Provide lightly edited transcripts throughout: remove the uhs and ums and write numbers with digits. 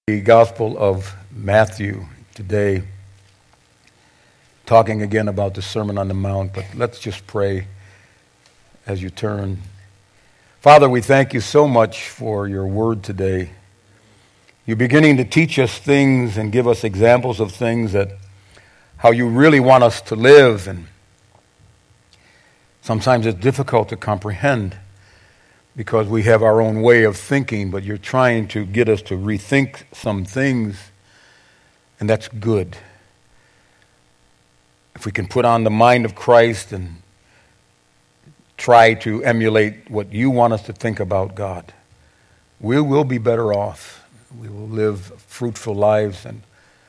The Gospel of Matthew today, talking again about the Sermon on the Mount, but let's just pray as you turn. Father, we thank you so much for your word today. You're beginning to teach us things and give us examples of things that how you really want us to live, and sometimes it's difficult to comprehend because we have our own way of thinking, but you're trying to get us to rethink some things, and that's good. If we can put on the mind of Christ and try to emulate what you want us to think about God, we will be better off. We will live fruitful lives, and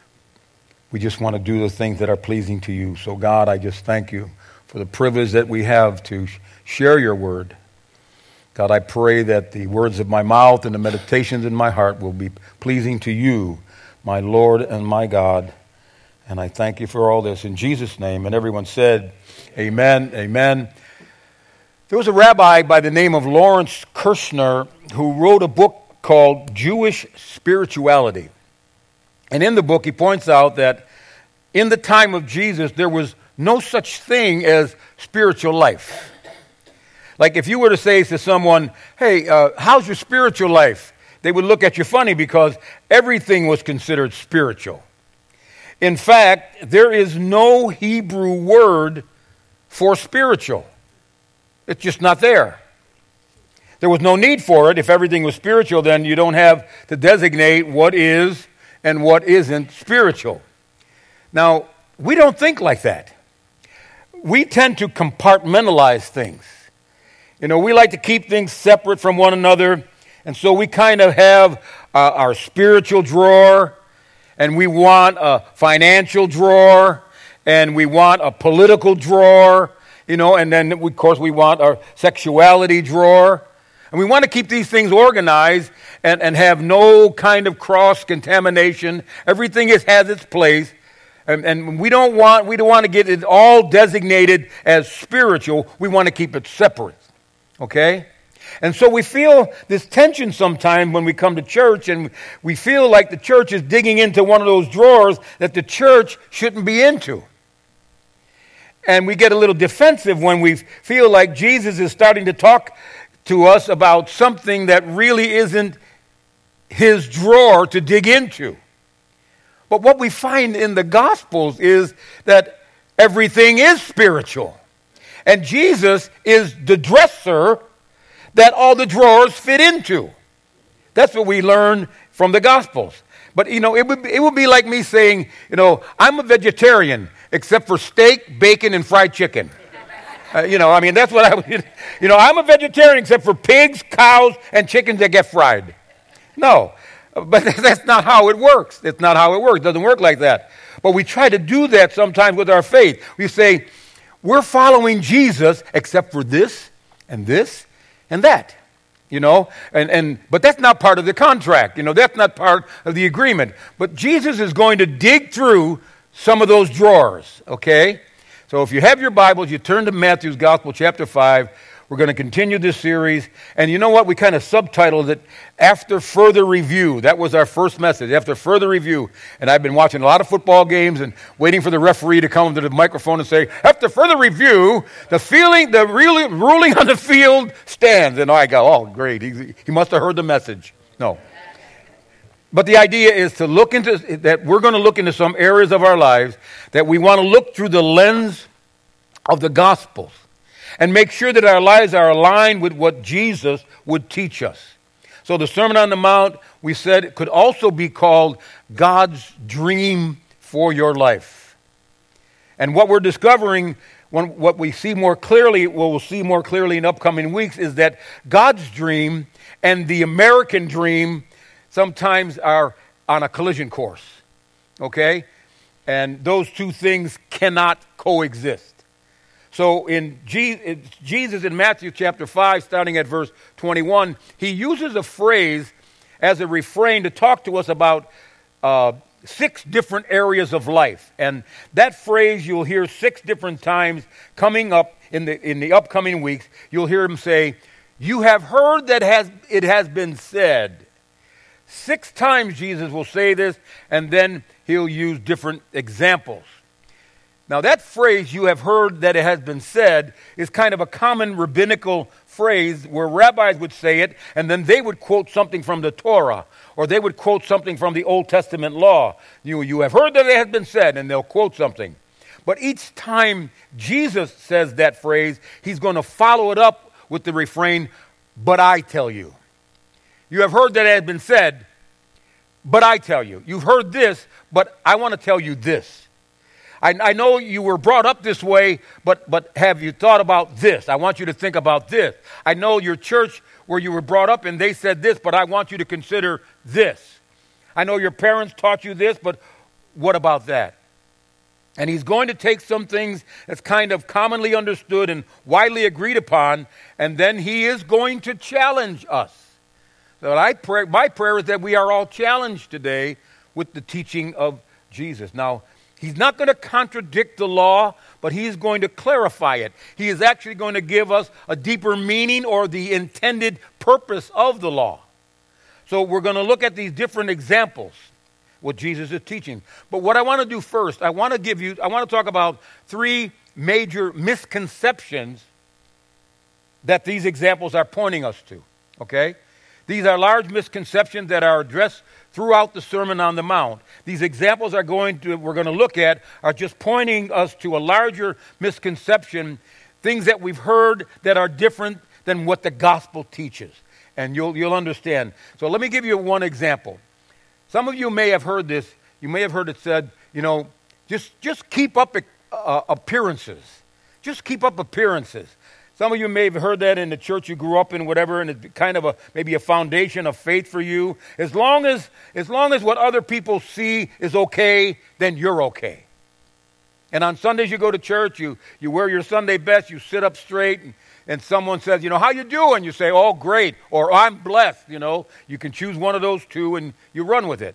we just want to do the things that are pleasing to you. So God, I just thank you for the privilege that we have to share your word. God, I pray that the words of my mouth and the meditations in my heart will be pleasing to you, my Lord and my God. And I thank you for all this in Jesus' name. And everyone said, amen, amen. There was a rabbi by the name of Lawrence Kirshner who wrote a book called Jewish Spirituality. And in the book, he points out that in the time of Jesus, there was no such thing as spiritual life. Like if you were to say to someone, hey, how's your spiritual life? They would look at you funny because everything was considered spiritual. In fact, there is no Hebrew word for spiritual. It's just not there. There was no need for it. If everything was spiritual, then you don't have to designate what is and what isn't spiritual. Now, we don't think like that. We tend to compartmentalize things. You know, we like to keep things separate from one another, and so we kind of have our spiritual drawer, and we want a financial drawer, and we want a political drawer, you know, and then, of course, we want our sexuality drawer. And we want to keep these things organized and have no kind of cross-contamination. Everything has its place. And we don't want to get it all designated as spiritual. We want to keep it separate. Okay? And so we feel this tension sometimes when we come to church, and we feel like the church is digging into one of those drawers that the church shouldn't be into. And we get a little defensive when we feel like Jesus is starting to talk to us about something that really isn't his drawer to dig into. But what we find in the Gospels is that everything is spiritual. And Jesus is the dresser that all the drawers fit into. That's what we learn from the Gospels. But, you know, it would be like me saying, you know, I'm a vegetarian except for steak, bacon, and fried chicken. That's what I would, I'm a vegetarian except for pigs, cows, and chickens that get fried. No, but that's not how it works. It's not how it works. It doesn't work like that. But we try to do that sometimes with our faith. We say, we're following Jesus except for this and that, but that's not part of the contract. That's not part of the agreement. But Jesus is going to dig through some of those drawers, okay? So if you have your Bibles, you turn to Matthew's Gospel, chapter 5. We're going to continue this series. And you know what? We kind of subtitled it, After Further Review. That was our first message, After Further Review. And I've been watching a lot of football games and waiting for the referee to come to the microphone and say, after further review, the ruling on the field stands. And I go, oh, great. He must have heard the message. No. But the idea is to look into that. We're going to look into some areas of our lives that we want to look through the lens of the Gospels and make sure that our lives are aligned with what Jesus would teach us. So the Sermon on the Mount, we said, it could also be called God's dream for your life. And what we're discovering, what we see more clearly, what we'll see more clearly in upcoming weeks, is that God's dream and the American dream sometimes are on a collision course, okay? And those two things cannot coexist. So in Jesus in Matthew chapter 5, starting at verse 21, he uses a phrase as a refrain to talk to us about 6 different areas of life. And that phrase you'll hear 6 different times coming up in the upcoming weeks. You'll hear him say, you have heard that it has been said. 6 times Jesus will say this, and then he'll use different examples. Now that phrase, you have heard that it has been said, is kind of a common rabbinical phrase where rabbis would say it, and then they would quote something from the Torah, or they would quote something from the Old Testament law. You have heard that it has been said, and they'll quote something. But each time Jesus says that phrase, he's going to follow it up with the refrain, but I tell you. You have heard that it has been said, but I tell you. You've heard this, but I want to tell you this. I know you were brought up this way, but have you thought about this? I want you to think about this. I know your church where you were brought up and they said this, but I want you to consider this. I know your parents taught you this, but what about that? And he's going to take some things that's kind of commonly understood and widely agreed upon, and then he is going to challenge us. So my prayer is that we are all challenged today with the teaching of Jesus. Now, he's not going to contradict the law, but he's going to clarify it. He is actually going to give us a deeper meaning or the intended purpose of the law. So we're going to look at these different examples, what Jesus is teaching. But what I want to do first, I want to talk about 3 major misconceptions that these examples are pointing us to, okay? These are large misconceptions that are addressed throughout the Sermon on the Mount. These examples we're going to look at are just pointing us to a larger misconception, things that we've heard that are different than what the gospel teaches. And you'll understand. So let me give you one example. Some of you may have heard this. You may have heard it said, just keep up appearances. Just keep up appearances. Some of you may have heard that in the church you grew up in, whatever, and it's kind of maybe a foundation of faith for you. As long as what other people see is okay, then you're okay. And on Sundays you go to church, you wear your Sunday best, you sit up straight, and someone says, how you doing? You say, oh, great, or I'm blessed, You can choose one of those two, and you run with it.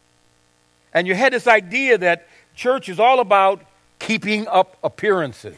And you had this idea that church is all about keeping up appearances.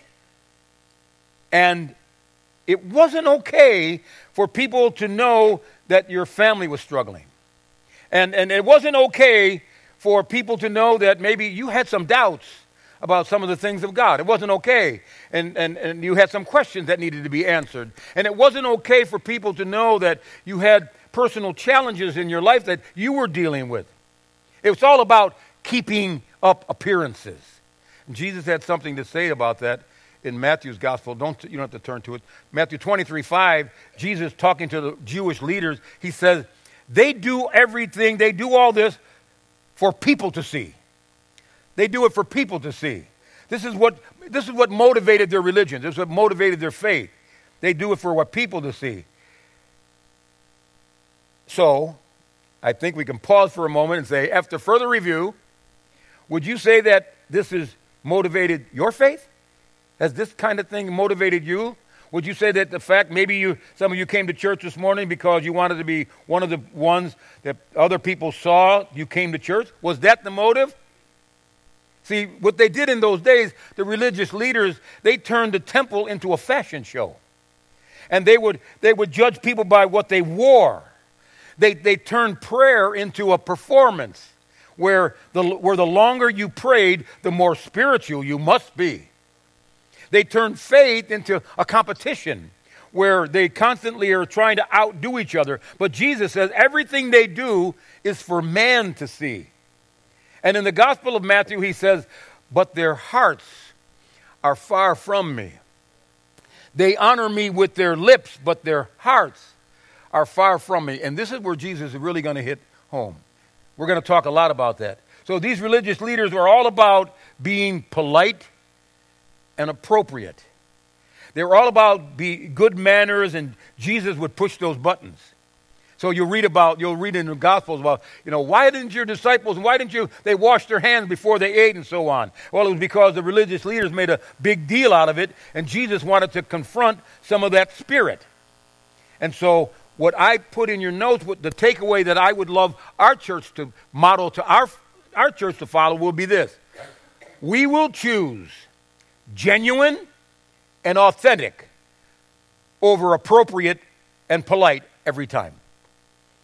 And it wasn't okay for people to know that your family was struggling. And it wasn't okay for people to know that maybe you had some doubts about some of the things of God. It wasn't okay. And you had some questions that needed to be answered. And it wasn't okay for people to know that you had personal challenges in your life that you were dealing with. It was all about keeping up appearances. And Jesus had something to say about that in Matthew's gospel. You don't have to turn to it. Matthew 23:5, Jesus talking to the Jewish leaders, he says, they do all this for people to see. They do it for people to see. This is what motivated their religion. This is what motivated their faith. They do it for what people to see. So, I think we can pause for a moment and say, after further review, would you say that this has motivated your faith? Has this kind of thing motivated you? Would you say that the fact maybe some of you came to church this morning because you wanted to be one of the ones that other people saw you came to church? Was that the motive? See, what they did in those days, the religious leaders, they turned the temple into a fashion show. And they would judge people by what they wore. They turned prayer into a performance where the longer you prayed, the more spiritual you must be. They turned faith into a competition where they constantly are trying to outdo each other. But Jesus says everything they do is for man to see. And in the Gospel of Matthew, he says, but their hearts are far from me. They honor me with their lips, but their hearts are far from me. And this is where Jesus is really going to hit home. We're going to talk a lot about that. So these religious leaders were all about being polite and appropriate. They were all about good manners, and Jesus would push those buttons. So you'll read in the Gospels about, why didn't your disciples, they wash their hands before they ate and so on? Well, it was because the religious leaders made a big deal out of it, and Jesus wanted to confront some of that spirit. And so what I put in your notes, the takeaway that I would love our church to model to our church to follow will be this. We will choose genuine and authentic over appropriate and polite every time.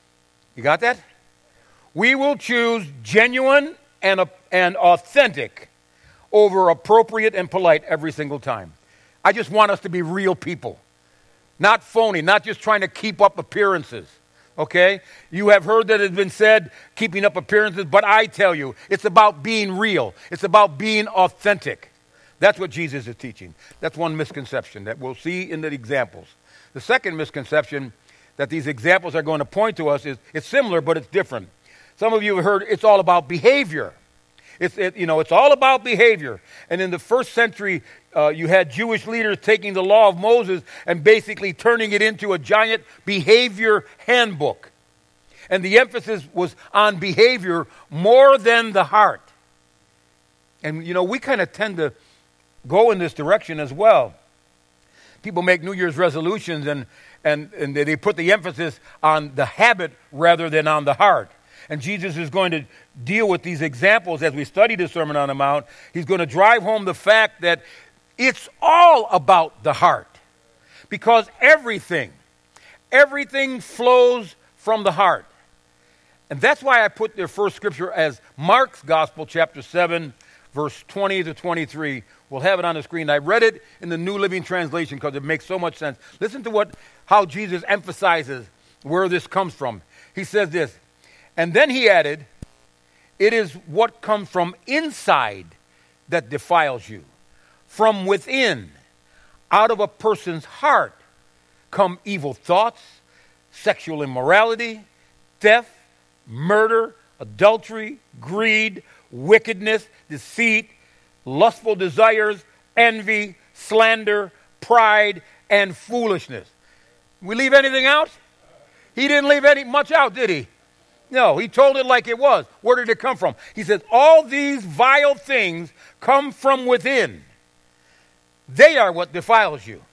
You got that? We will choose genuine and authentic over appropriate and polite every single time. I just want us to be real people. Not phony, not just trying to keep up appearances. Okay? You have heard that it has been said, keeping up appearances, but I tell you, it's about being real. It's about being authentic. That's what Jesus is teaching. That's one misconception that we'll see in the examples. The second misconception that these examples are going to point to us is it's similar, but it's different. Some of you have heard it's all about behavior. It's all about behavior. And in the first century, you had Jewish leaders taking the law of Moses and basically turning it into a giant behavior handbook. And the emphasis was on behavior more than the heart. And, we kind of tend to go in this direction as well. People make New Year's resolutions and they put the emphasis on the habit rather than on the heart. And Jesus is going to deal with these examples as we study the Sermon on the Mount. He's going to drive home the fact that it's all about the heart. Because everything flows from the heart. And that's why I put their first scripture as Mark's Gospel, chapter 7, verse 20 to 23. We'll have it on the screen. I read it in the New Living Translation because it makes so much sense. Listen to how Jesus emphasizes where this comes from. He says this, and then he added, it is what comes from inside that defiles you. From within, out of a person's heart, come evil thoughts, sexual immorality, theft, murder, adultery, greed, wickedness, deceit, lustful desires, envy, slander, pride, and foolishness. We leave anything out? He didn't leave much out, did he? No, he told it like it was. Where did it come from? He says, all these vile things come from within. They are what defiles you.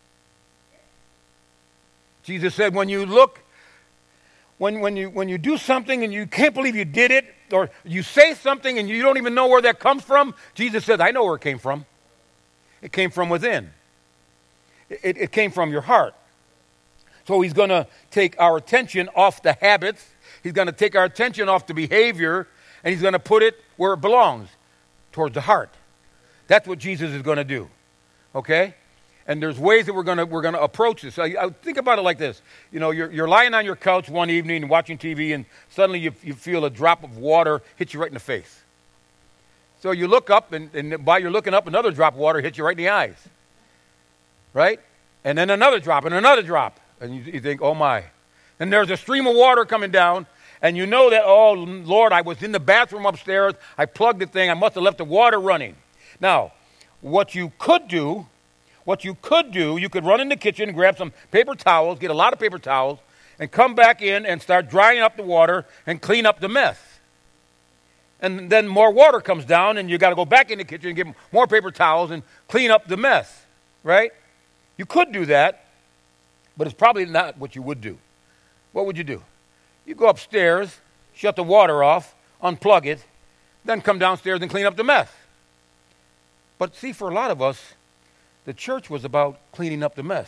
Jesus said, when you look, when you do something and you can't believe you did it, or you say something and you don't even know where that comes from, Jesus said, I know where it came from. It came from within. It came from your heart. So he's going to take our attention off the habits. He's going to take our attention off the behavior, and he's going to put it where it belongs, towards the heart. That's what Jesus is going to do. Okay? And there's ways that we're going to approach this. I think about it like this. You're lying on your couch one evening and watching TV, and suddenly you feel a drop of water hit you right in the face. So you look up, and while you're looking up, another drop of water hits you right in the eyes. Right? And then another drop, and another drop. And you think, oh my. And there's a stream of water coming down, and you know that, oh, Lord, I was in the bathroom upstairs. I plugged the thing. I must have left the water running. Now, what you could do, you could run in the kitchen, grab some paper towels, get a lot of paper towels, and come back in and start drying up the water and clean up the mess. And then more water comes down, and you got to go back in the kitchen and get more paper towels and clean up the mess, right? You could do that, but it's probably not what you would do. What would you do? You go upstairs, shut the water off, unplug it, then come downstairs and clean up the mess. But see, for a lot of us, the church was about cleaning up the mess.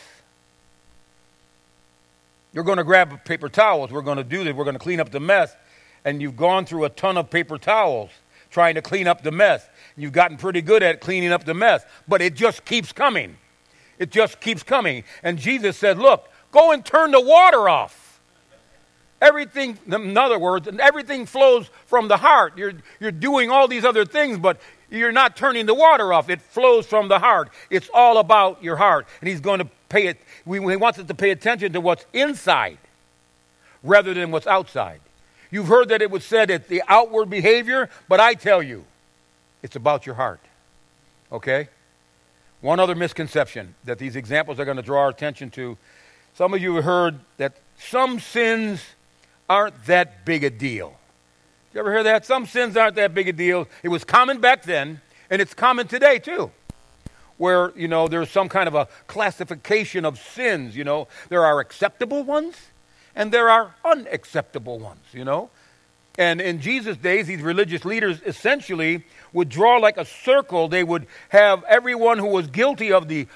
You're going to grab paper towels. We're going to do this. We're going to clean up the mess. And you've gone through a ton of paper towels trying to clean up the mess. You've gotten pretty good at cleaning up the mess. But it just keeps coming. It just keeps coming. And Jesus said, look, go and turn the water off. Everything, in other words, everything flows from the heart. You're doing all these other things, but you're not turning the water off. It flows from the heart. It's all about your heart. And he's going to pay it. He wants us to pay attention to what's inside rather than what's outside. You've heard that it was said it's the outward behavior, but I tell you, it's about your heart. Okay? One other misconception that these examples are going to draw our attention to. Some of you have heard that some sins aren't that big a deal. You ever hear that? Some sins aren't that big a deal. It was common back then, and it's common today too. Where, there's some kind of a classification of sins, There are acceptable ones, and there are unacceptable ones, And in Jesus' days, these religious leaders essentially would draw like a circle. They would have everyone who was guilty of the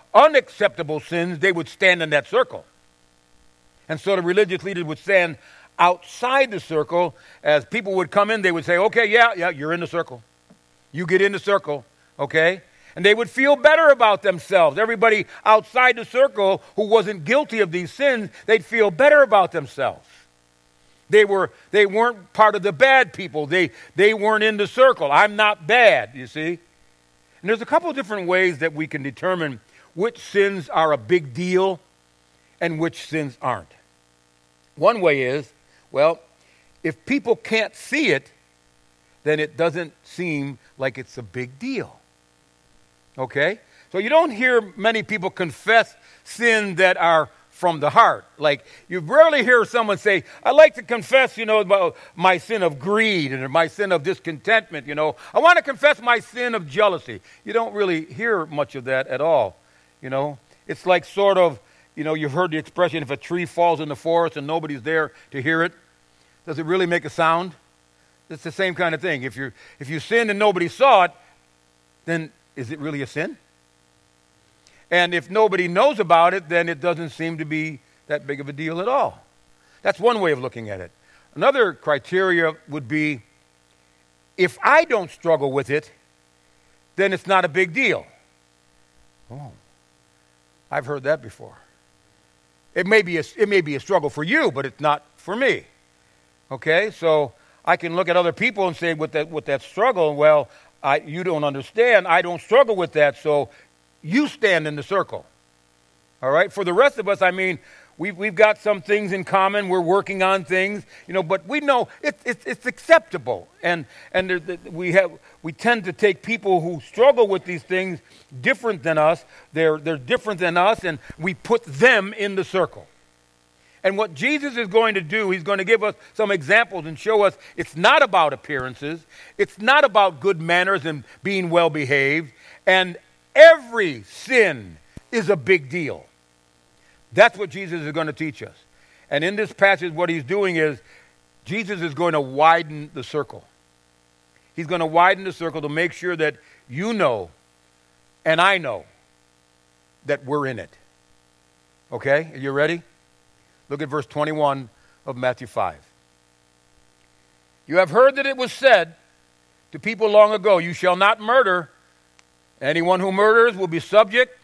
unacceptable sins, they would stand in that circle. And so the religious leaders would stand outside the circle, as people would come in, they would say, okay, yeah, you're in the circle. You get in the circle, okay? And they would feel better about themselves. Everybody outside the circle who wasn't guilty of these sins, they'd feel better about themselves. They weren't part of the bad people. They weren't in the circle. I'm not bad, you see? And there's a couple of different ways that we can determine which sins are a big deal and which sins aren't. One way is, well, if people can't see it, then it doesn't seem like it's a big deal. Okay? So you don't hear many people confess sins that are from the heart. Like, you rarely hear someone say, I like to confess, about my sin of greed and my sin of discontentment, I want to confess my sin of jealousy. You don't really hear much of that at all, It's like sort of, you've heard the expression, if a tree falls in the forest and nobody's there to hear it, does it really make a sound? It's the same kind of thing. If you sinned and nobody saw it, then is it really a sin? And if nobody knows about it, then it doesn't seem to be that big of a deal at all. That's one way of looking at it. Another criteria would be, if I don't struggle with it, then it's not a big deal. Oh, I've heard that before. It may be a struggle for you, but it's not for me. Okay, so I can look at other people and say, with that struggle, well, you don't understand. I don't struggle with that, so you stand in the circle. All right? For the rest of us, we've got some things in common. We're working on things, but we know it's acceptable. And we tend to take people who struggle with these things different than us. They're different than us, and we put them in the circle. And what Jesus is going to do, he's going to give us some examples and show us it's not about appearances. It's not about good manners and being well behaved. And every sin is a big deal. That's what Jesus is going to teach us. And in this passage, what he's doing is Jesus is going to widen the circle. He's going to widen the circle to make sure that you know and I know that we're in it. Okay? Are you ready? Look at verse 21 of Matthew 5. You have heard that it was said to people long ago, you shall not murder. Anyone who murders will be subject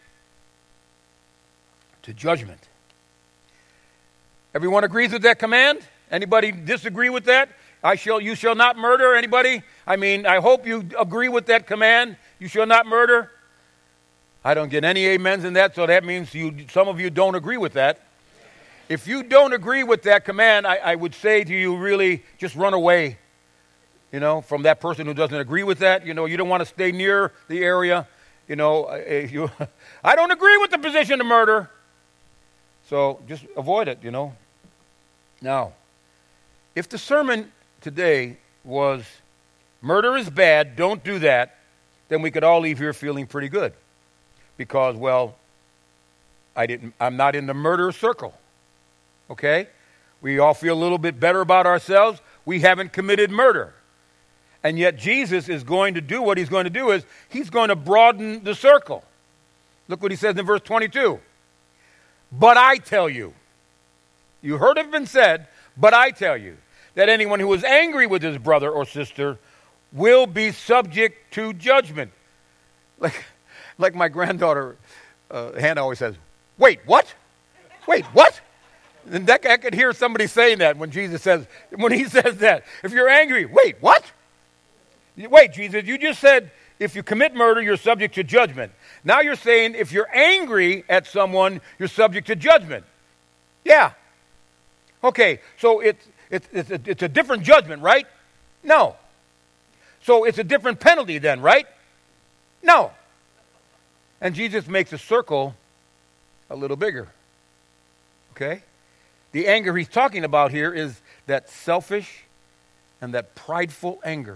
to judgment. Everyone agrees with that command? Anybody disagree with that? You shall not murder. Anybody? I hope you agree with that command. You shall not murder. I don't get any amens in that, so that means some of you don't agree with that. If you don't agree with that command, I would say to you, really, just run away, from that person who doesn't agree with that. You don't want to stay near the area. I don't agree with the position of murder. So just avoid it, Now, if the sermon today was, murder is bad, don't do that, then we could all leave here feeling pretty good. Because, well, I'm not in the murder circle. Okay? We all feel a little bit better about ourselves. We haven't committed murder. And yet Jesus is going to do, what he's going to do is, he's going to broaden the circle. Look what he says in verse 22. But I tell you, you heard it been said, but I tell you, that anyone who is angry with his brother or sister will be subject to judgment. Like my granddaughter, Hannah always says, wait, what? Wait, what? And I could hear somebody saying that when he says that. If you're angry, wait, what? Wait, Jesus, you just said if you commit murder, you're subject to judgment. Now you're saying if you're angry at someone, you're subject to judgment. Yeah. Okay, so it's a different judgment, right? No. So it's a different penalty then, right? No. And Jesus makes the circle a little bigger. Okay? The anger he's talking about here is that selfish and that prideful anger.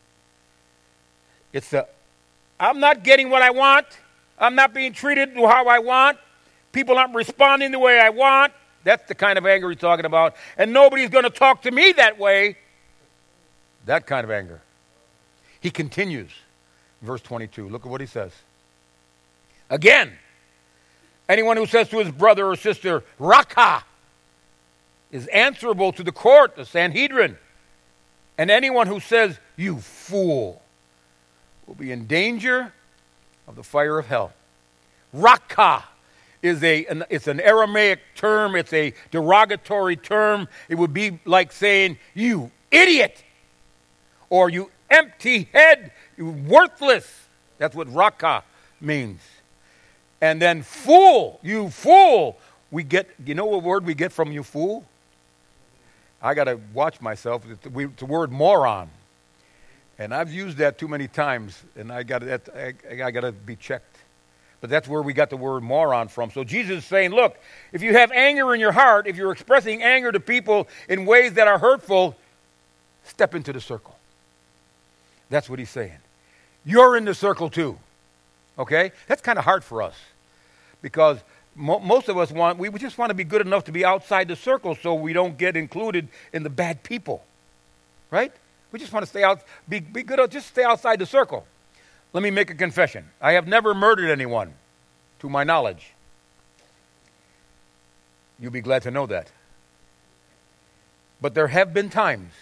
It's I'm not getting what I want. I'm not being treated how I want. People aren't responding the way I want. That's the kind of anger he's talking about. And nobody's going to talk to me that way. That kind of anger. He continues. Verse 22. Look at what he says. Again, anyone who says to his brother or sister, Raka, is answerable to the court, the Sanhedrin. And anyone who says, you fool, will be in danger of the fire of hell. Rakah is it's an Aramaic term. It's a derogatory term. It would be like saying, you idiot, or you empty head, you worthless. That's what rakah means. And then fool, you fool. You know what word we get from you fool? I got to watch myself. It's the word moron. And I've used that too many times, and I got to be checked. But that's where we got the word moron from. So Jesus is saying, look, if you have anger in your heart, if you're expressing anger to people in ways that are hurtful, step into the circle. That's what he's saying. You're in the circle too. Okay? That's kind of hard for us because most of us we just want to be good enough to be outside the circle so we don't get included in the bad people. Right? We just want to stay out, be good, just stay outside the circle. Let me make a confession. I have never murdered anyone, to my knowledge. You'll be glad to know that. But there have been times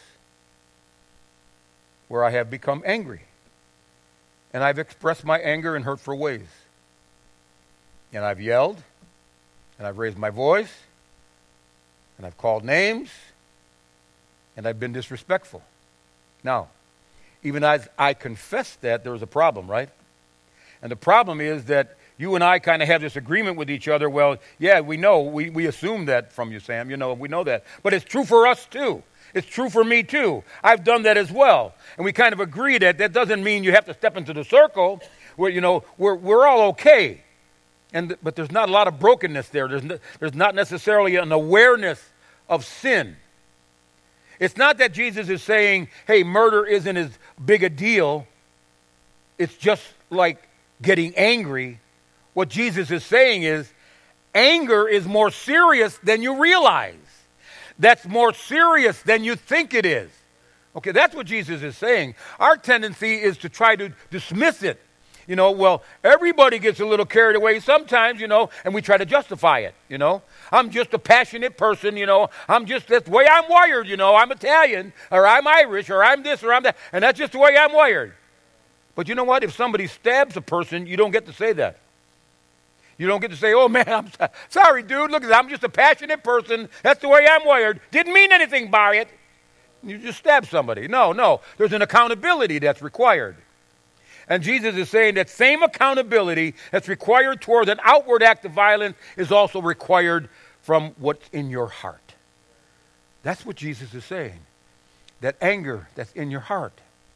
where I have become angry. And I've expressed my anger in hurtful ways. And I've yelled, and I've raised my voice, and I've called names, and I've been disrespectful. Now, even as I confess that, there was a problem, right? And the problem is that you and I kind of have this agreement with each other. Well, yeah, we know. We assume that from you, Sam. You know, we know that. But it's true for us, too. It's true for me, too. I've done that as well. And we kind of agree that doesn't mean you have to step into the circle where, we're all okay. But there's not a lot of brokenness there. There's not necessarily an awareness of sin. It's not that Jesus is saying, hey, murder isn't as big a deal. It's just like getting angry. What Jesus is saying is, anger is more serious than you realize. That's more serious than you think it is. Okay, that's what Jesus is saying. Our tendency is to try to dismiss it. Well, everybody gets a little carried away sometimes, and we try to justify it, I'm just a passionate person, that's the way I'm wired, I'm Italian, or I'm Irish, or I'm this, or I'm that, and that's just the way I'm wired. But you know what? If somebody stabs a person, you don't get to say that. You don't get to say, oh man, I'm sorry, dude, look, I'm just a passionate person, that's the way I'm wired, didn't mean anything by it. You just stabbed somebody. No, there's an accountability that's required. And Jesus is saying that same accountability that's required toward an outward act of violence is also required from what's in your heart. That's what Jesus is saying. That anger that's in your heart.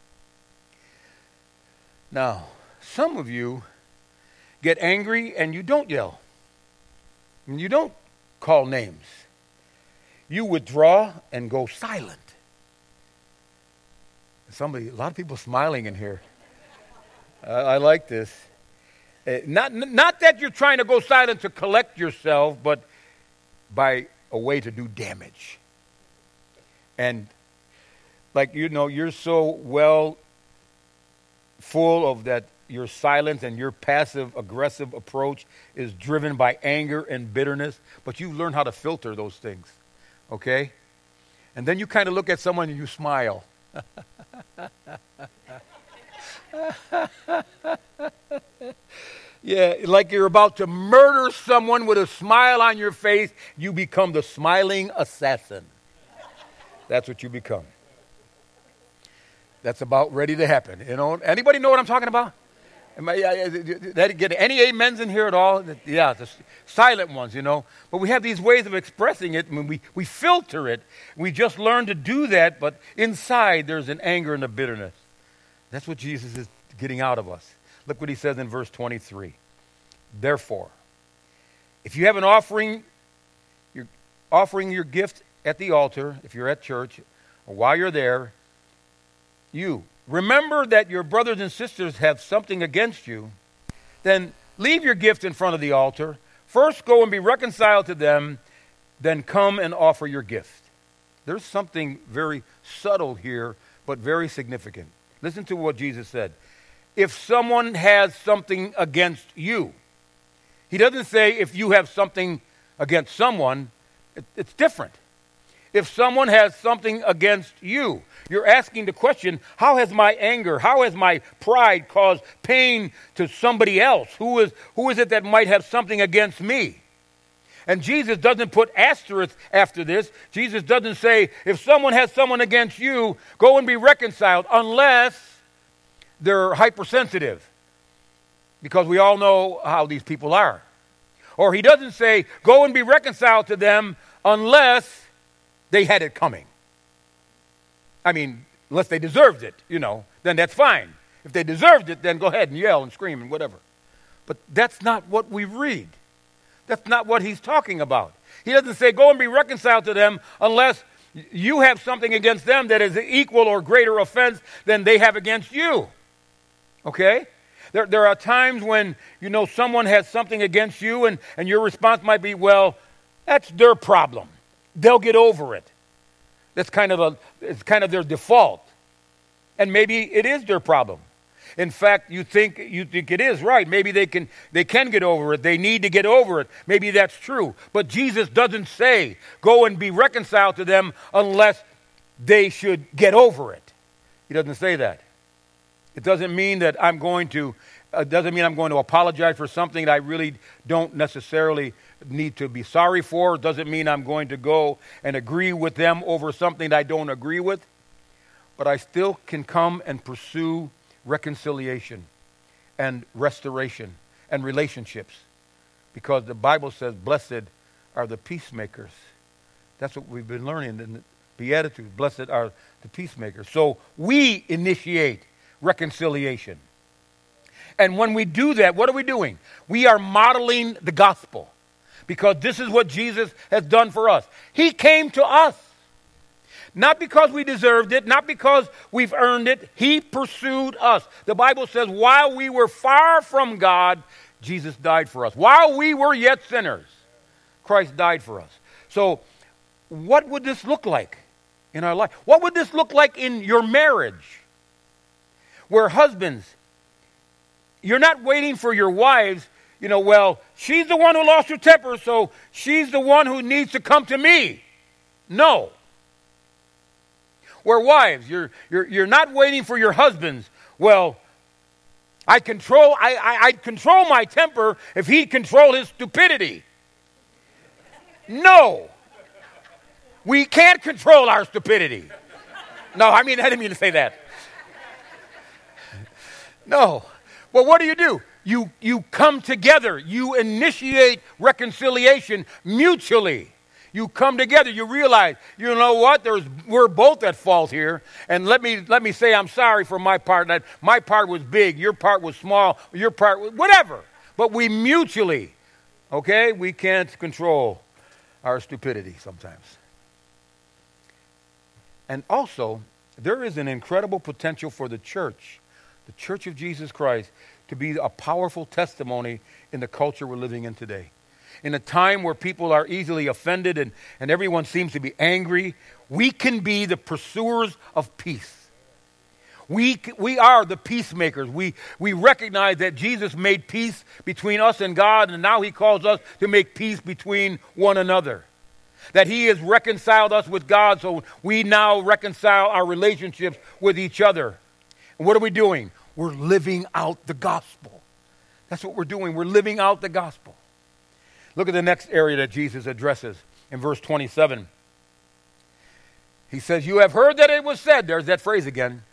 Now, some of you get angry and you don't yell. And you don't call names. You withdraw and go silent. A lot of people smiling in here. I like this. Not that you're trying to go silent to collect yourself, but by a way to do damage. And you're so well full of that, your silence and your passive-aggressive approach is driven by anger and bitterness, but you learn how to filter those things, okay? And then you kind of look at someone and you smile. Yeah, like you're about to murder someone with a smile on your face, you become the smiling assassin. That's what you become. That's about ready to happen. Anybody know what I'm talking about? Get any amens in here at all? Yeah, the silent ones, But we have these ways of expressing it, and we filter it. We just learn to do that, but inside there's an anger and a bitterness. That's what Jesus is getting out of us. Look what he says in verse 23. Therefore, if you have an offering, you're offering your gift at the altar, if you're at church, or while you're there, you remember that your brothers and sisters have something against you, then leave your gift in front of the altar. First go and be reconciled to them, then come and offer your gift. There's something very subtle here, but very significant. Listen to what Jesus said. If someone has something against you, he doesn't say if you have something against someone. It's different. if someone has something against you. You're asking the question, how has my anger, how has my pride caused pain to somebody else? Who is it that might have something against me? And Jesus doesn't put asterisk after this. Jesus doesn't say, if someone has someone against you, go and be reconciled, unless they're hypersensitive. Because we all know how these people are. Or he doesn't say, go and be reconciled to them, unless they had it coming. I mean, unless they deserved it, then that's fine. If they deserved it, then go ahead and yell and scream and whatever. But that's not what we read. That's not what he's talking about. He doesn't say, go and be reconciled to them unless you have something against them that is an equal or greater offense than they have against you. Okay? There are times when, someone has something against you and your response might be, well, that's their problem. They'll get over it. It's kind of their default. And maybe it is their problem. In fact, you think it is right. Maybe they can get over it. They need to get over it. Maybe that's true. But Jesus doesn't say, go and be reconciled to them unless they should get over it. He doesn't say that. It doesn't mean that I'm going to apologize for something that I really don't necessarily need to be sorry for. It doesn't mean I'm going to go and agree with them over something that I don't agree with. But I still can come and pursue reconciliation and restoration and relationships, because the Bible says blessed are the peacemakers. That's what we've been learning in the Beatitudes. Blessed are the peacemakers. So we initiate reconciliation. And when we do that, what are we doing? We are modeling the gospel, because this is what Jesus has done for us. He came to us. Not because we deserved it, not because we've earned it. He pursued us. The Bible says, while we were far from God, Jesus died for us. While we were yet sinners, Christ died for us. So what would this look like in our life? What would this look like in your marriage? Where husbands, you're not waiting for your wives, well, she's the one who lost her temper, so she's the one who needs to come to me. No. Where wives, you're not waiting for your husbands. Well, I'd control my temper if he'd control his stupidity. No. We can't control our stupidity. No, I didn't mean to say that. No. Well, what do? You come together. You initiate reconciliation mutually. You come together. You realize, you know what? We're both at fault here. And let me say I'm sorry for my part. That my part was big. Your part was small. Your part was whatever. But we mutually, okay? We can't control our stupidity sometimes. And also, there is an incredible potential for the Church of Jesus Christ, to be a powerful testimony in the culture we're living in today. In a time where people are easily offended and everyone seems to be angry, we can be the pursuers of peace. We are the peacemakers. We recognize that Jesus made peace between us and God, and now he calls us to make peace between one another. That he has reconciled us with God, so we now reconcile our relationships with each other. And what are we doing? We're living out the gospel. That's what we're doing. We're living out the gospel. Look at the next area that Jesus addresses in verse 27. He says, you have heard that it was said, there's that phrase again,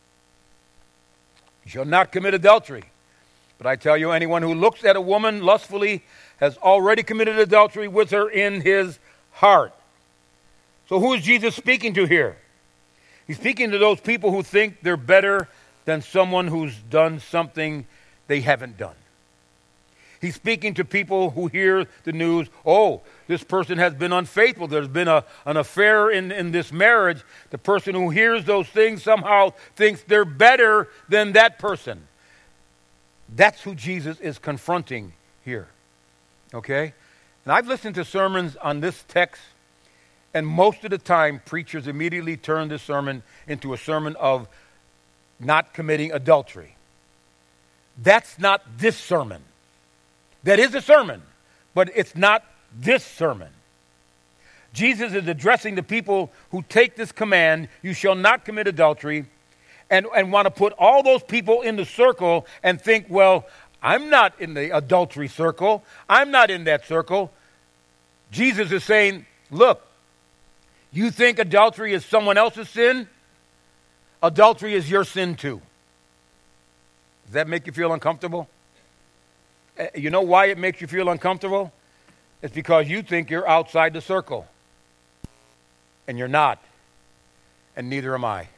you shall not commit adultery. But I tell you, anyone who looks at a woman lustfully has already committed adultery with her in his heart. So who is Jesus speaking to here? He's speaking to those people who think they're better than someone who's done something they haven't done. He's speaking to people who hear the news, oh, this person has been unfaithful. There's been an affair in this marriage. The person who hears those things somehow thinks they're better than that person. That's who Jesus is confronting here. Okay? And I've listened to sermons on this text, and most of the time, preachers immediately turn this sermon into a sermon of not committing adultery. That's not this sermon. That is a sermon, but it's not this sermon. Jesus is addressing the people who take this command, you shall not commit adultery, and want to put all those people in the circle and think, well, I'm not in the adultery circle. I'm not in that circle. Jesus is saying, look, you think adultery is someone else's sin? Adultery is your sin too. Does that make you feel uncomfortable? You know why it makes you feel uncomfortable? It's because you think you're outside the circle. And you're not. And neither am I.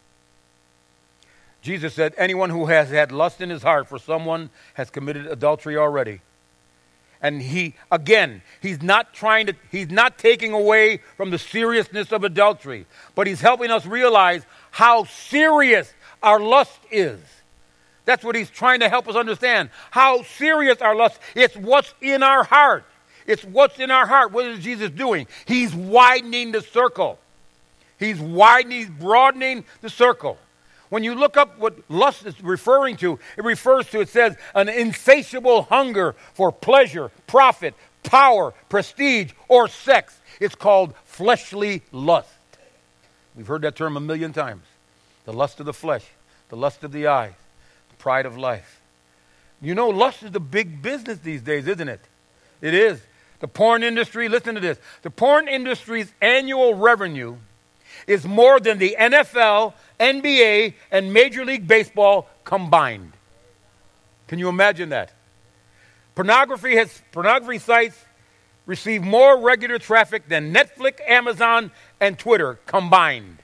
Jesus said, anyone who has had lust in his heart for someone has committed adultery already. And he's not taking away from the seriousness of adultery, but he's helping us realize how serious our lust is. That's what he's trying to help us understand. How serious our lust. It's what's in our heart. It's what's in our heart. What is Jesus doing? He's widening the circle. He's broadening the circle. When you look up what lust is referring to, it says an insatiable hunger for pleasure, profit, power, prestige, or sex. It's called fleshly lust. We've heard that term a million times. The lust of the flesh, the lust of the eyes, the pride of life. You know, lust is the big business these days, isn't it? It is. The porn industry, listen to this. The porn industry's annual revenue is more than the NFL, NBA, and Major League Baseball combined. Can you imagine that? Pornography sites receive more regular traffic than Netflix, Amazon, and Twitter combined.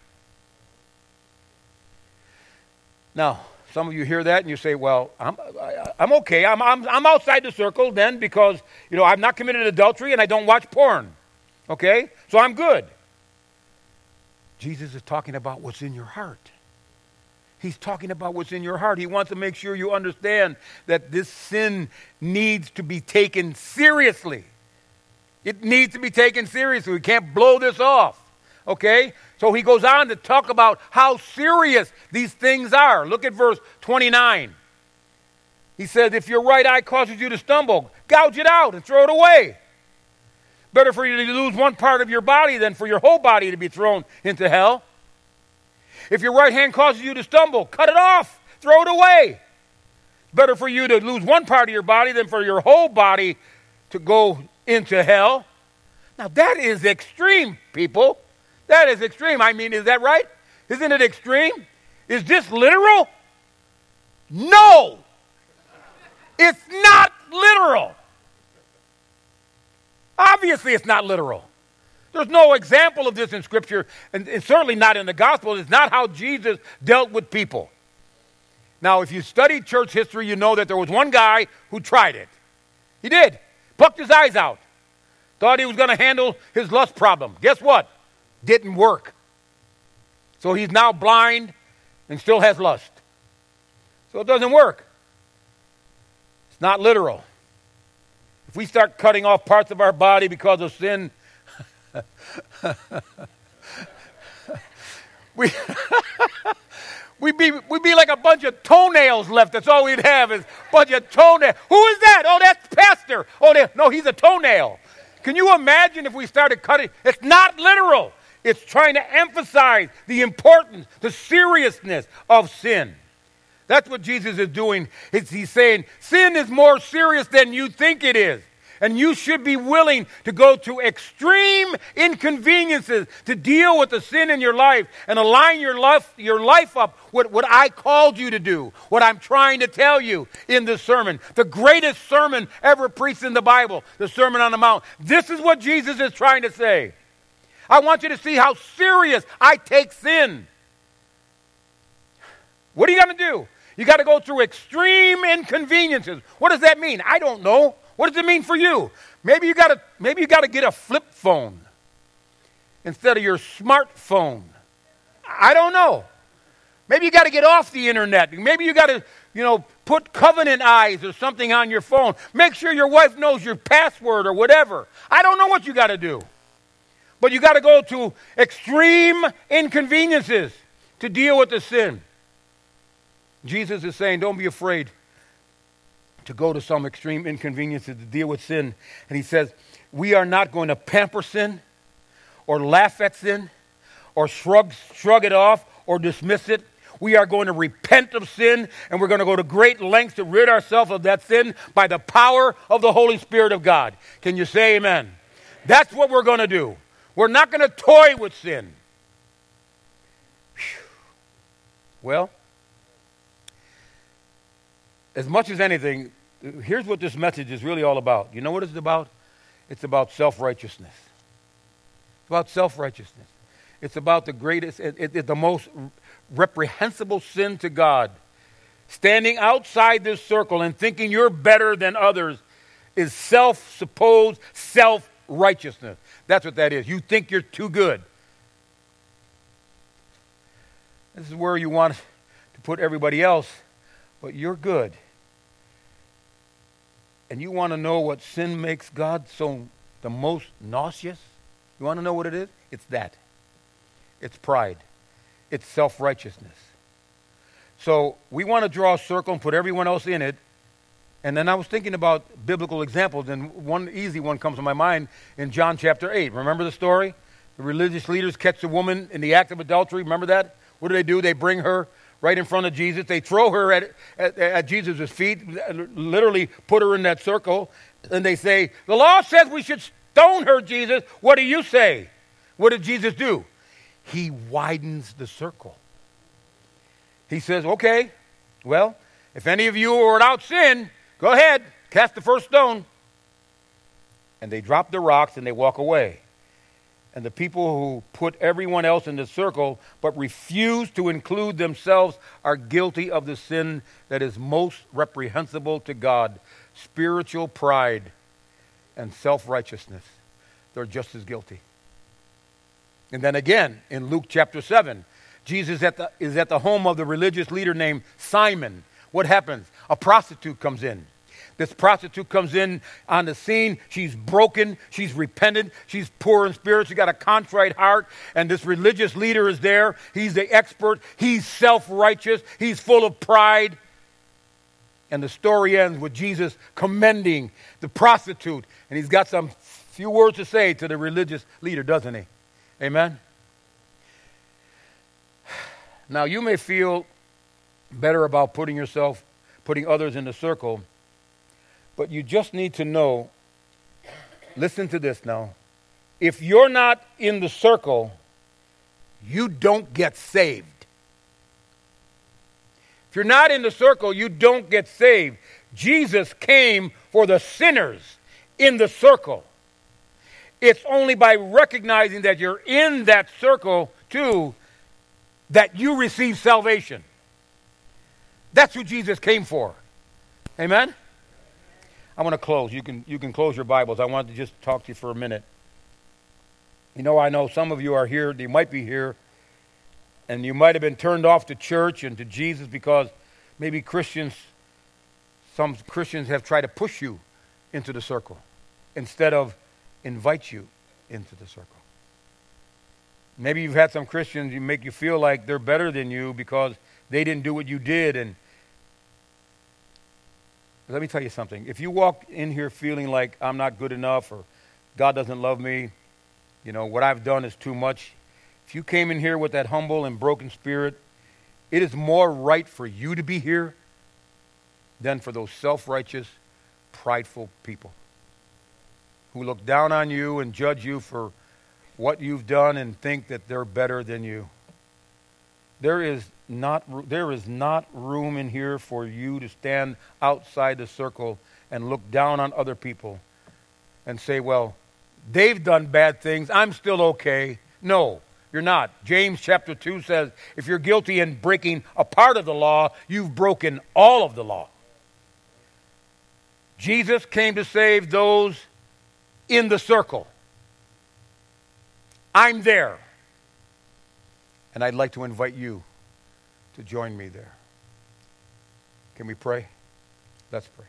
Now, some of you hear that and you say, well, I'm okay. I'm outside the circle then because, I've not committed adultery and I don't watch porn. Okay? So I'm good. Jesus is talking about what's in your heart. He's talking about what's in your heart. He wants to make sure you understand that this sin needs to be taken seriously. It needs to be taken seriously. We can't blow this off. Okay? So he goes on to talk about how serious these things are. Look at verse 29. He says, if your right eye causes you to stumble, gouge it out and throw it away. Better for you to lose one part of your body than for your whole body to be thrown into hell. If your right hand causes you to stumble, cut it off, throw it away. Better for you to lose one part of your body than for your whole body to go into hell. Now that is extreme, people. That is extreme. I mean, is that right? Isn't it extreme? Is this literal? No! It's not literal. Obviously, it's not literal. There's no example of this in Scripture, and certainly not in the Gospel. It's not how Jesus dealt with people. Now, if you study church history, you know that there was one guy who tried it. He did. Plucked his eyes out. Thought he was going to handle his lust problem. Guess what? Didn't work. So he's now blind and still has lust. So it doesn't work. It's not literal. If we start cutting off parts of our body because of sin, we'd be like a bunch of toenails left. That's all we'd have is a bunch of toenails. Who is that? Oh, that's Pastor. Oh, no, he's a toenail. Can you imagine if we started cutting? It's not literal. It's trying to emphasize the importance, the seriousness of sin. That's what Jesus is doing. He's saying, sin is more serious than you think it is. And you should be willing to go to extreme inconveniences to deal with the sin in your life and align your life up with what I called you to do, what I'm trying to tell you in this sermon. The greatest sermon ever preached in the Bible, the Sermon on the Mount. This is what Jesus is trying to say. I want you to see how serious I take sin. What are you going to do? You got to go through extreme inconveniences. What does that mean? I don't know. What does it mean for you? Maybe you got to get a flip phone instead of your smartphone. I don't know. Maybe you got to get off the internet. Maybe you got to, put Covenant Eyes or something on your phone. Make sure your wife knows your password or whatever. I don't know what you got to do. But you got to go to extreme inconveniences to deal with the sin. Jesus is saying, don't be afraid to go to some extreme inconveniences to deal with sin. And he says, we are not going to pamper sin. or laugh at sin or shrug it off or dismiss it. We are going to repent of sin, and we're going to go to great lengths to rid ourselves of that sin by the power of the Holy Spirit of God. Can you say amen? That's what we're going to do. We're not going to toy with sin. Whew. Well, as much as anything, here's what this message is really all about. You know what it's about? It's about self-righteousness. It's about self-righteousness. It's about the greatest, the most reprehensible sin to God. Standing outside this circle and thinking you're better than others is self-supposed self-righteousness. That's what that is. You think you're too good. This is where you want to put everybody else, but you're good. And you want to know what sin makes God so the most nauseous? You want to know what it is? It's that. It's pride. It's self-righteousness. So we want to draw a circle and put everyone else in it. And then I was thinking about biblical examples, and one easy one comes to my mind in John chapter 8. Remember the story? The religious leaders catch the woman in the act of adultery. Remember that? What do? They bring her right in front of Jesus. They throw her at Jesus' feet, literally put her in that circle, and they say, the law says we should stone her, Jesus. What do you say? What did Jesus do? He widens the circle. He says, okay, well, if any of you are without sin, go ahead, cast the first stone. And they drop the rocks and they walk away. And the people who put everyone else in the circle but refuse to include themselves are guilty of the sin that is most reprehensible to God, spiritual pride and self-righteousness. They're just as guilty. And then again, in Luke chapter 7, Jesus is at the home of the religious leader named Simon. What happens? A prostitute comes in. This prostitute comes in on the scene. She's broken. She's repentant. She's poor in spirit. She's got a contrite heart. And this religious leader is there. He's the expert. He's self-righteous. He's full of pride. And the story ends with Jesus commending the prostitute. And he's got some few words to say to the religious leader, doesn't he? Amen? Now, you may feel better about putting others in the circle, but you just need to know, listen to this now, if you're not in the circle, you don't get saved. If you're not in the circle, you don't get saved. Jesus came for the sinners in the circle. It's only by recognizing that you're in that circle, too, that you receive salvation. That's who Jesus came for. Amen? I want to close. You can close your Bibles. I want to just talk to you for a minute. You know, I know some of you are here. You might be here. And you might have been turned off to church and to Jesus because maybe some Christians have tried to push you into the circle instead of invite you into the circle. Maybe you've had some Christians who make you feel like they're better than you because they didn't do what you did. And let me tell you something. If you walk in here feeling like I'm not good enough or God doesn't love me, what I've done is too much. If you came in here with that humble and broken spirit, it is more right for you to be here than for those self-righteous, prideful people who look down on you and judge you for what you've done and think that they're better than you. There is not room in here for you to stand outside the circle and look down on other people and say, well, they've done bad things, I'm still okay. No, you're not. James chapter 2 says, if you're guilty in breaking a part of the law, you've broken all of the law. Jesus came to save those in the circle. I'm there. And I'd like to invite you to join me there. Can we pray? Let's pray.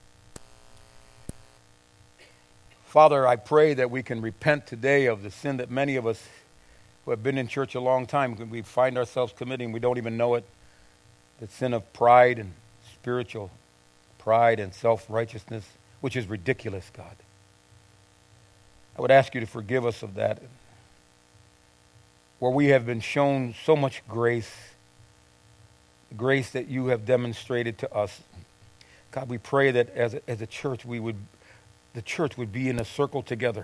Father, I pray that we can repent today of the sin that many of us who have been in church a long time, we find ourselves committing, we don't even know it, the sin of pride and spiritual pride and self-righteousness, which is ridiculous, God. I would ask you to forgive us of that. where we have been shown so much grace that you have demonstrated to us. God, we pray that as a church, the church would be in a circle together,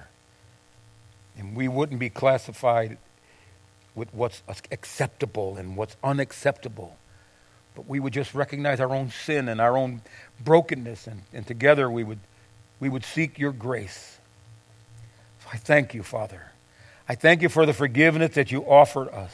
and we wouldn't be classified with what's acceptable and what's unacceptable, but we would just recognize our own sin and our own brokenness, and together we would seek your grace. So I thank you, Father. I thank you for the forgiveness that you offered us.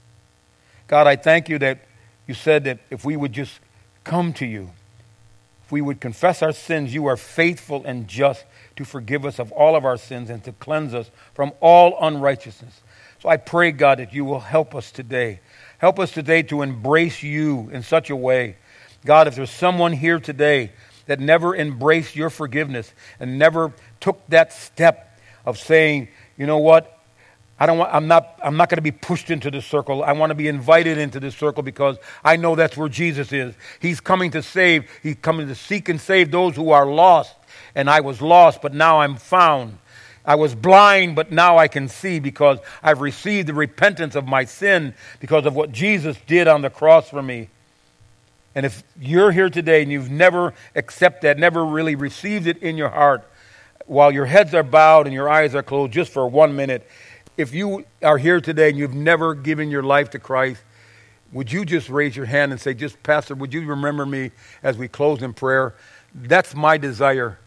God, I thank you that you said that if we would just come to you, if we would confess our sins, you are faithful and just to forgive us of all of our sins and to cleanse us from all unrighteousness. So I pray, God, that you will help us today. Help us today to embrace you in such a way. God, if there's someone here today that never embraced your forgiveness and never took that step of saying, you know what, I'm not going to be pushed into the circle. I want to be invited into this circle because I know that's where Jesus is. He's coming to save. He's coming to seek and save those who are lost. And I was lost, but now I'm found. I was blind, but now I can see because I've received the repentance of my sin because of what Jesus did on the cross for me. And if you're here today and you've never accepted that, never really received it in your heart, while your heads are bowed and your eyes are closed just for 1 minute, if you are here today and you've never given your life to Christ, would you just raise your hand and say, just Pastor, would you remember me as we close in prayer? That's my desire.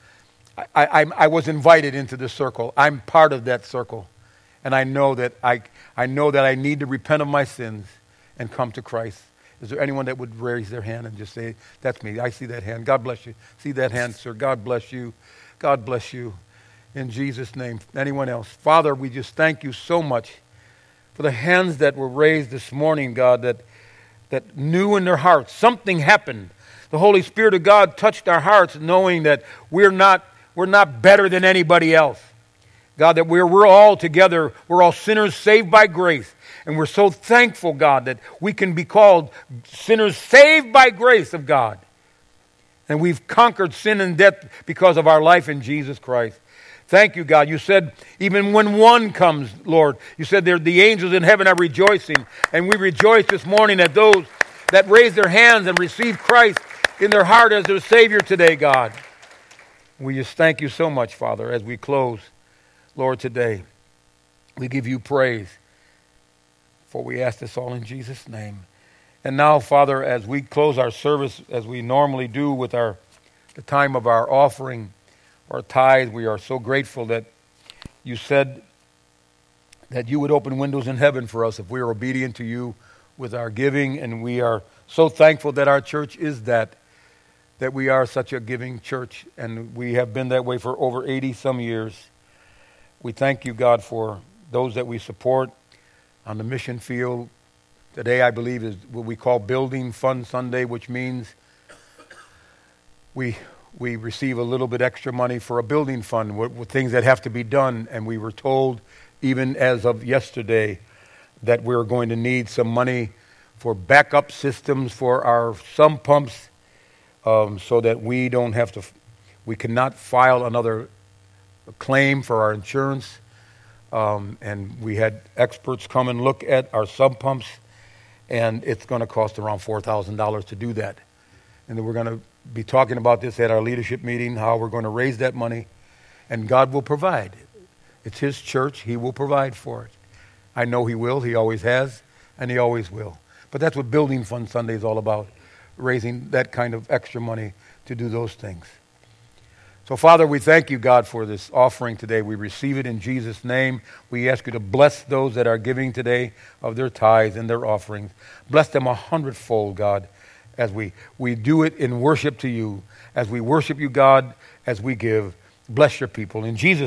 I was invited into the circle. I'm part of that circle. And I know that I need to repent of my sins and come to Christ. Is there anyone that would raise their hand and just say, that's me. I see that hand. God bless you. See that hand, sir. God bless you. God bless you. In Jesus' name. Anyone else? Father, we just thank you so much for the hands that were raised this morning, God, that knew in their hearts something happened. The Holy Spirit of God touched our hearts, knowing that we're not better than anybody else. God, that we're all together, we're all sinners saved by grace. And we're so thankful, God, that we can be called sinners saved by grace of God. And we've conquered sin and death because of our life in Jesus Christ. Thank you, God. You said even when one comes, Lord, you said the angels in heaven are rejoicing. And we rejoice this morning at those that raise their hands and receive Christ in their heart as their Savior today, God. We just thank you so much, Father, as we close, Lord, today. We give you praise, for we ask this all in Jesus' name. And now, Father, as we close our service, as we normally do with the time of our offering, our tithe, we are so grateful that you said that you would open windows in heaven for us if we are obedient to you with our giving. And we are so thankful that our church is that we are such a giving church. And we have been that way for over 80 some years. We thank you, God, for those that we support on the mission field. Today, I believe, is what we call Building Fund Sunday, which means we receive a little bit extra money for a building fund with things that have to be done. And we were told, even as of yesterday, that we're going to need some money for backup systems for our sump pumps, so that we cannot file another claim for our insurance. And we had experts come and look at our sump pumps, and it's going to cost around $4,000 to do that. And then we're going to be talking about this at our leadership meeting, how we're going to raise that money, and God will provide. It's his church. He will provide for it. I know he will. He always has, and he always will. But that's what Building Fund Sunday is all about, raising that kind of extra money to do those things. So, Father, we thank you, God, for this offering today. We receive it in Jesus' name. We ask you to bless those that are giving today of their tithes and their offerings. Bless them 100-fold, God, as we do it in worship to you. As we worship you, God, as we give. Bless your people. In Jesus'